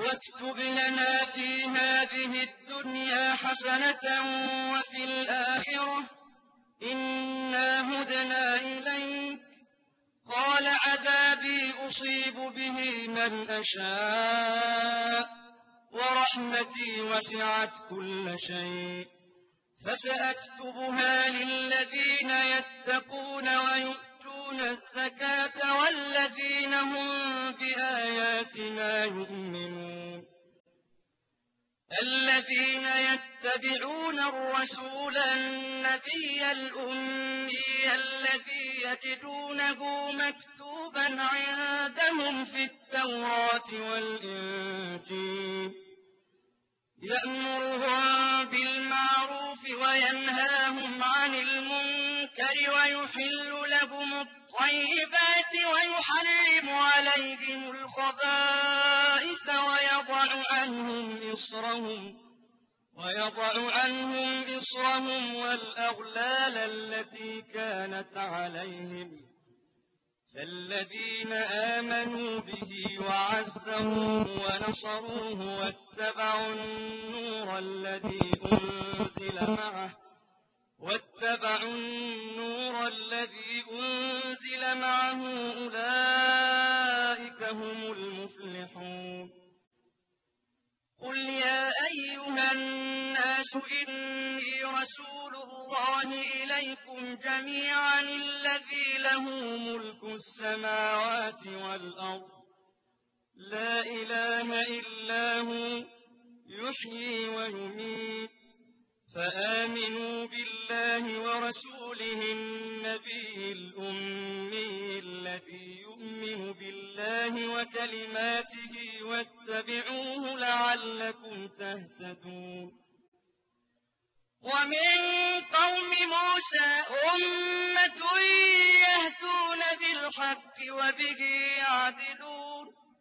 واكتب لنا في هذه الدنيا حسنة وفي الآخرة إنا هدنا إليك. قال عذابي أصيب به من أشاء ورحمتي وسعت كل شيء فسأكتبها للذين يتقون ويؤتون الزكاة والذين هم بآياتنا يؤمنون. الذين يتبعون الرسول النبي الأمي الذي يجدونه مكتوبا عندهم في التوراة والإنجيل يأمرهم بالمعروف وينهاهم عن المنكر ويحل لهم الطيبات ويحرم عليهم الخبائث ويضع عنهم إصرهم والأغلال التي كانت عليهم. فالذين آمنوا به وعزروه ونصروه واتبعوا النور الذي أنزل معه أولئك هم المفلحون. قل يا أيها الناس إني رسول الله إليكم جميعا الذي له ملك السماوات والأرض لا إله إلا هو يحيي ويميت. فآمنوا بالله ورسوله النبي الأمي الذي يؤمن بالله وكلماته واتبعوه لعلكم تهتدون. ومن قوم موسى أمة يهدون بالحق وبه يعدلون.